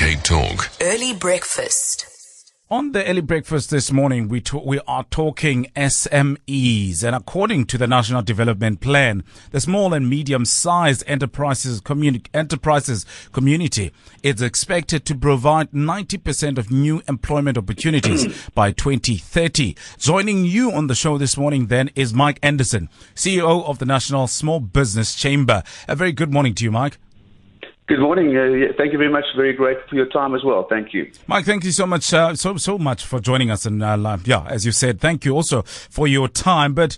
K Talk. Early breakfast. On the early breakfast this morning, we are talking SMEs, and according to the National Development Plan, the small and medium-sized enterprises community is expected to provide 90% of new employment opportunities by 2030. Joining you on the show this morning then is Mike Anderson, CEO of the National Small Business Chamber. A very good morning to you, Mike. Good morning. Thank you very much. Very grateful for your time as well. Thank you. Mike, thank you so much, so much for joining us. And as you said, thank you also for your time. But,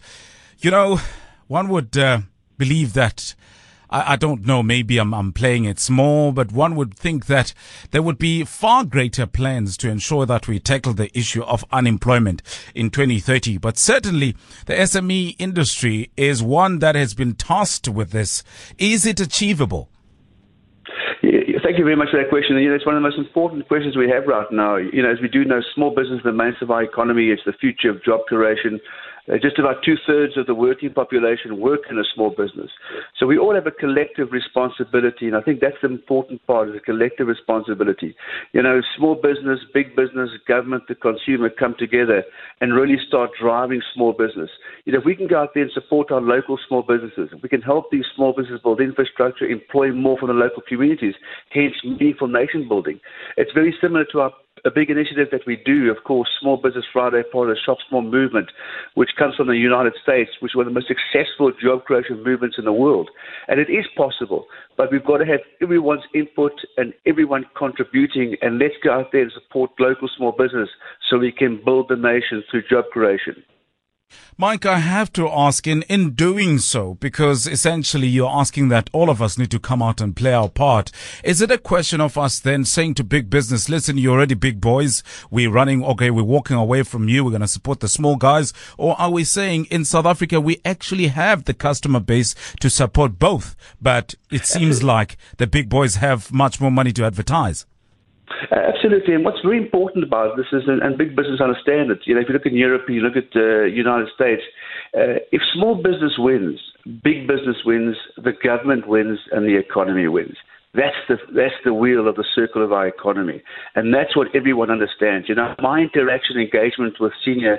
one would believe that, I don't know, maybe I'm playing it small, but one would think that there would be far greater plans to ensure that we tackle the issue of unemployment in 2030. But certainly the SME industry is one that has been tasked with this. Is it achievable? Thank you very much for that question. It's one of the most important questions we have right now. As we do know, small business is the mainstay of our economy. It's the future of job creation. Just about 2/3 of the working population work in a small business. So we all have a collective responsibility, and I think that's the important part, is a collective responsibility. Small business, big business, government, the consumer come together and really start driving small business. If we can go out there and support our local small businesses, if we can help these small businesses build infrastructure, employ more from the local communities, hence meaningful nation building. It's very similar to a big initiative that we do, of course, Small Business Friday, part of the Shop Small movement, which comes from the United States, which is one of the most successful job creation movements in the world. And it is possible, but we've got to have everyone's input and everyone contributing, and let's go out there and support local small business so we can build the nation through job creation. Mike, I have to ask in doing so, because essentially you're asking that all of us need to come out and play our part. Is it a question of us then saying to big business, listen, you're already big boys, we're walking away from you, we're going to support the small guys? Or are we saying in South Africa, we actually have the customer base to support both, but it seems like the big boys have much more money to advertise? Absolutely, and what's very important about this is, and big business understand it, if you look in Europe, you look at the United States, if small business wins, big business wins, the government wins, and the economy wins. That's the wheel of the circle of our economy, and that's what everyone understands. My interaction engagement with senior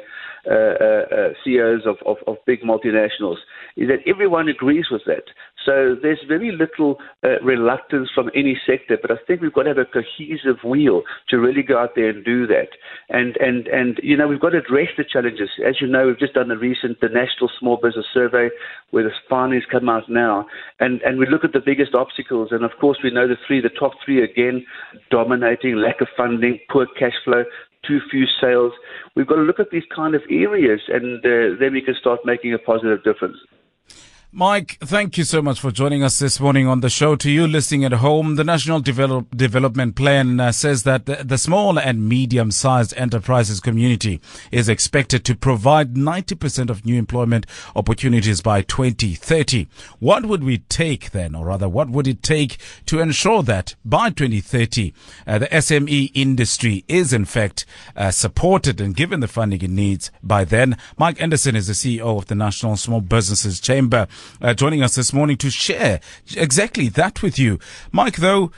CEOs of big multinationals is that everyone agrees with that. So there's very little reluctance from any sector, but I think we've got to have a cohesive wheel to really go out there and do that. And we've got to address the challenges. As you know, we've just done the National Small Business Survey, where the findings come out now, and we look at the biggest obstacles, and of course we know the top three again, dominating, lack of funding, poor cash flow, too few sales. We've got to look at these kind of areas, and then we can start making a positive difference. Mike, thank you so much for joining us this morning on the show. To you listening at home, the National Development Plan says that the small and medium-sized enterprises community is expected to provide 90% of new employment opportunities by 2030. What would we take then, or rather, what would it take to ensure that by 2030, the SME industry is in fact supported and given the funding it needs by then? Mike Anderson is the CEO of the National Small Businesses Chamber. Joining us this morning to share exactly that with you. Mike, though,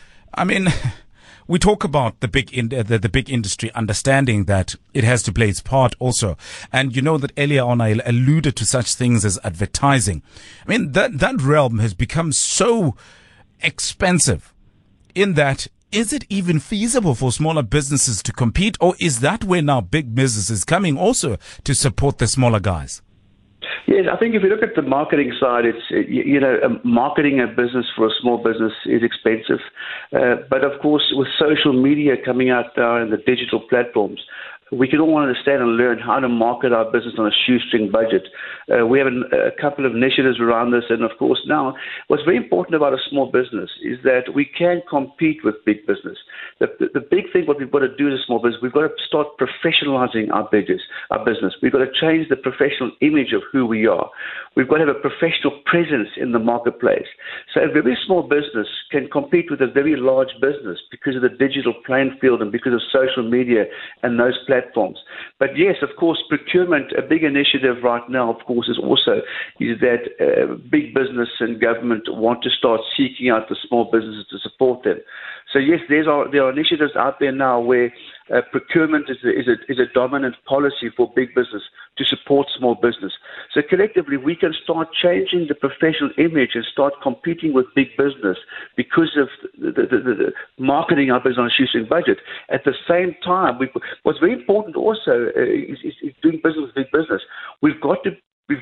we talk about the big industry understanding that it has to play its part also. And you know that earlier on I alluded to such things as advertising. That realm has become so expensive in that, is it even feasible for smaller businesses to compete, or is that where now big business is coming also to support the smaller guys? Yes, I think if you look at the marketing side, it's, marketing a business for a small business is expensive. But of course, with social media coming out now and the digital platforms, we can all understand and learn how to market our business on a shoestring budget. We have a couple of initiatives around this, and of course now, what's very important about a small business is that we can compete with big business. The big thing, what we've got to do as a small business, we've got to start professionalizing our business. We've got to change the professional image of who we are. We've got to have a professional presence in the marketplace. So a very small business can compete with a very large business because of the digital playing field and because of social media and those platforms. platforms. But yes, of course, procurement, a big initiative right now, of course, is that big business and government want to start seeking out the small businesses to support them. So yes, there are initiatives out there now where procurement is a dominant policy for big business to support small business. So collectively, we can start changing the professional image and start competing with big business because of the marketing our business on a shoestring budget. At the same time, what's very important also is doing business with big business. We've got to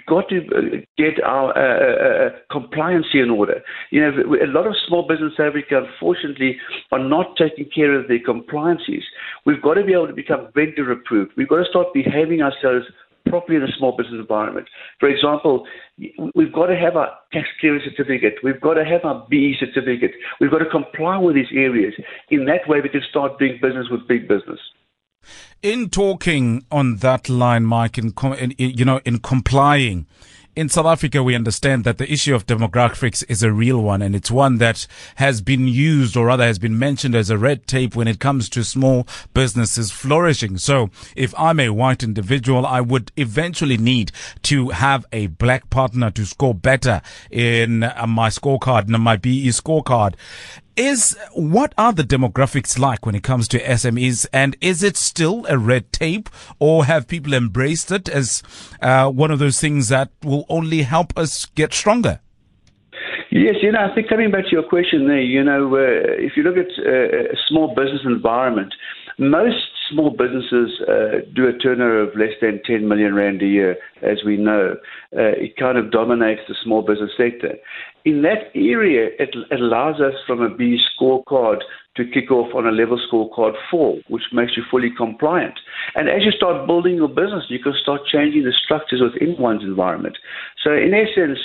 get our compliance in order. You know, a lot of small business in South Africa, unfortunately, are not taking care of their compliances. We've got to be able to become vendor approved. We've got to start behaving ourselves properly in a small business environment. For example, we've got to have our tax clearance certificate. We've got to have our BE certificate. We've got to comply with these areas. In that way, we can start doing business with big business. In talking on that line, Mike, in complying, in South Africa, we understand that the issue of demographics is a real one, and it's one that has been used, or rather has been mentioned as a red tape when it comes to small businesses flourishing. So if I'm a white individual, I would eventually need to have a black partner to score better in my scorecard, my BE scorecard. What are the demographics like when it comes to SMEs, and is it still a red tape, or have people embraced it as one of those things that will only help us get stronger? Yes, I think coming back to your question there, if you look at a small business environment, most small businesses do a turnover of less than 10 million rand a year, as we know. It kind of dominates the small business sector. In that area, it allows us from a B scorecard to kick off on a level scorecard 4, which makes you fully compliant. And as you start building your business, you can start changing the structures within one's environment. So in essence,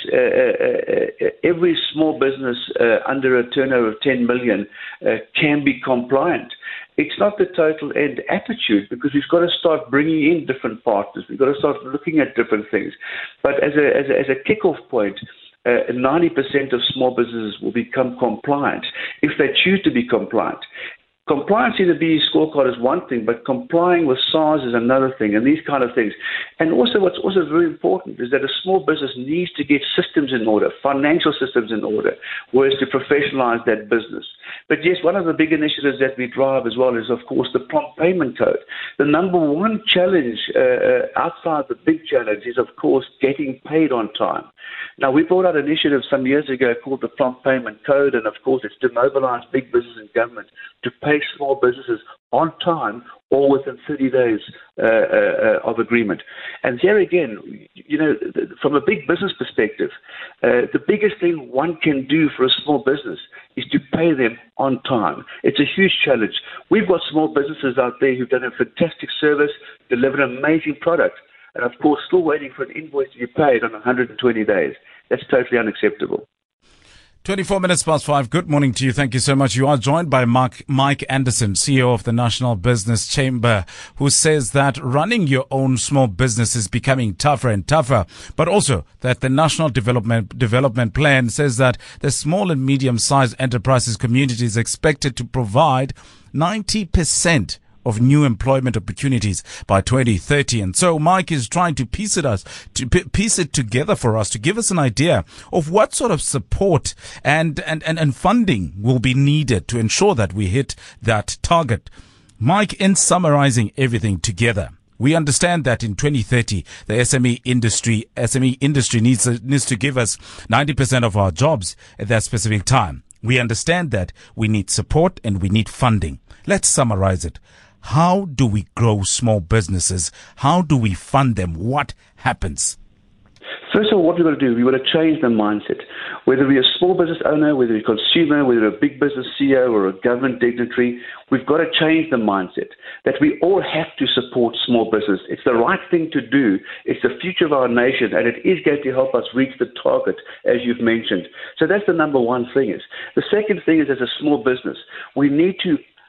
every small business under a turnover of 10 million can be compliant. It's not the total end attitude, because we've got to start bringing in different partners. We've got to start looking at different things. But as a kickoff point, 90% of small businesses will become compliant if they choose to be compliant. Compliance in the BE scorecard is one thing, but complying with SARS is another thing, and these kind of things. And also what's also very important is that a small business needs to get systems in order, financial systems in order, whereas to professionalize that business. But yes, one of the big initiatives that we drive as well is, of course, the prompt payment code. The number one challenge outside the big challenge is, of course, getting paid on time. Now, we brought out an initiative some years ago called the Prompt Payment Code, and of course it's to mobilize big business and government to pay small businesses on time or within 30 days of agreement. And here again, from a big business perspective, the biggest thing one can do for a small business is to pay them on time. It's a huge challenge. We've got small businesses out there who've done a fantastic service, delivered an amazing product, and of course still waiting for an invoice to be paid on 120 days. That's totally unacceptable. 24 minutes past 5. Good morning to you. Thank you so much. You are joined by Mike Anderson, CEO of the National Business Chamber, who says that running your own small business is becoming tougher and tougher, but also that the National Development Plan says that the small and medium-sized enterprises community is expected to provide 90% of new employment opportunities by 2030. And so Mike is trying to piece it together for us, to give us an idea of what sort of support and funding will be needed to ensure that we hit that target. Mike, in summarizing everything together, we understand that in 2030, the SME industry needs to give us 90% of our jobs at that specific time. We understand that we need support and we need funding. Let's summarize it. How do we grow small businesses? How do we fund them? What happens? First of all, what we've got to do, we've got to change the mindset. Whether we're a small business owner, whether we're a consumer, whether we're a big business CEO or a government dignitary, we've got to change the mindset that we all have to support small business. It's the right thing to do. It's the future of our nation, and it is going to help us reach the target, as you've mentioned. So that's the number one thing. The second thing is, as a small business, we need to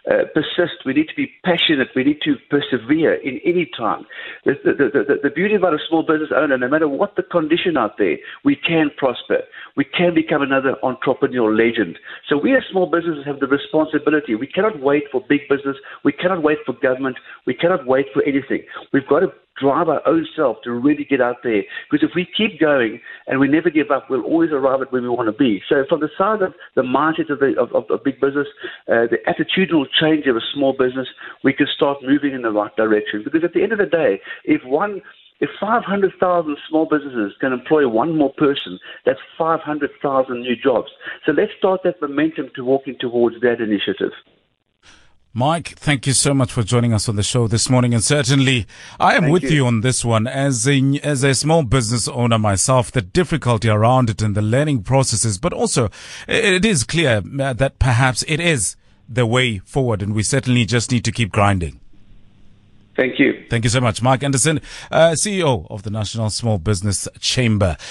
persist. We need to be passionate. We need to persevere in any time. The beauty about a small business owner, no matter what the condition out there, we can prosper. We can become another entrepreneurial legend. So we as small businesses have the responsibility. We cannot wait for big business. We cannot wait for government. We cannot wait for anything. We've got to drive our own self to really get out there. Because if we keep going and we never give up, we'll always arrive at where we want to be. So from the side of the mindset of big business, the attitudinal change of a small business, we can start moving in the right direction. Because at the end of the day, if 500,000 small businesses can employ one more person, that's 500,000 new jobs. So let's start that momentum to walking towards that initiative. Mike, thank you so much for joining us on the show this morning. And certainly, I am with you on this one. As a small business owner myself, the difficulty around it and the learning processes, but also it is clear that perhaps it is the way forward, and we certainly just need to keep grinding. Thank you. Thank you so much, Mike Anderson, CEO of the National Small Business Chamber.